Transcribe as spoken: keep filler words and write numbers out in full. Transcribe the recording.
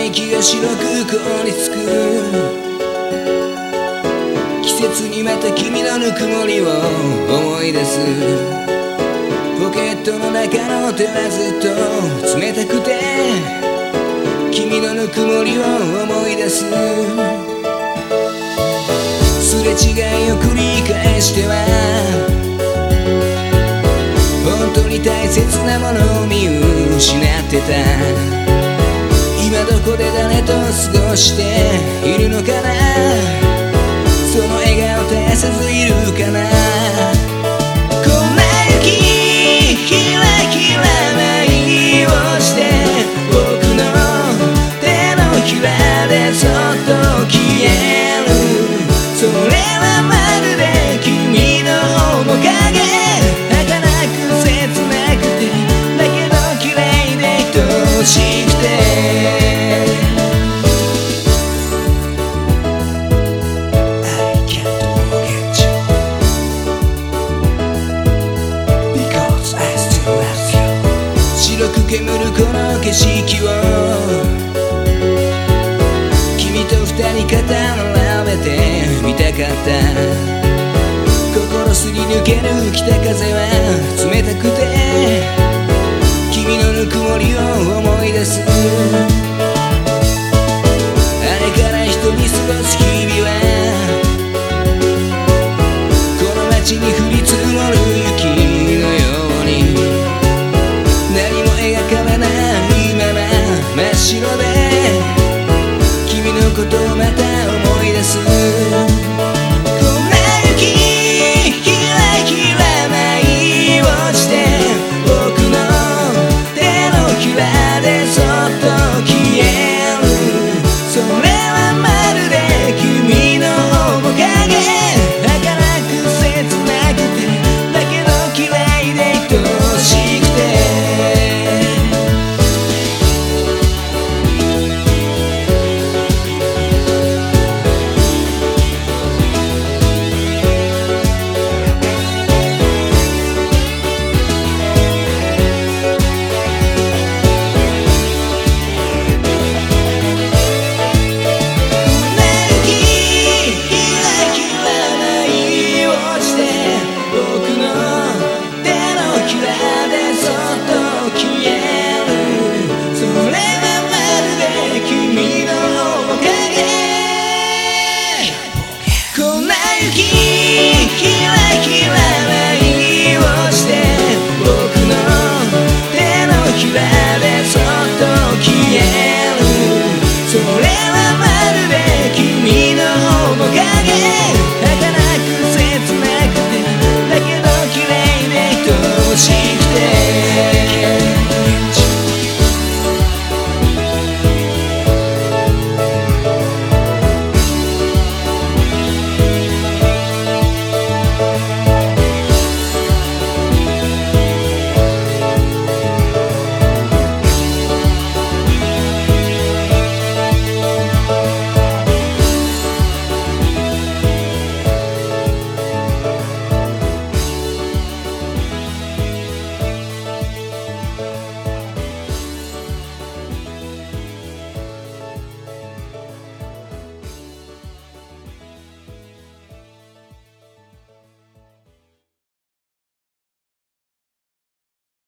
息が白く凍りつく季節にまた君のぬくもりを思い出すポケットの中の手はずっと冷たくて君のぬくもりを思い出すすれ違いを繰り返しては本当に大切なものを見失ってた今どこで誰と過ごしているのかなその笑顔絶やさずいるかな粉雪ひらひら舞をして僕の手のひらでそっと消えるそれはまるで君の面影儚く切なくてだけど綺麗で愛しくて白く煙るこの景色を君と二人肩並べて見たかった心すり抜ける北風は冷たくて君のぬくもりを思い出すあれから一人過ごす日々はこの街に降り積もる雪のように何も描かれないまま真っ白で君のこと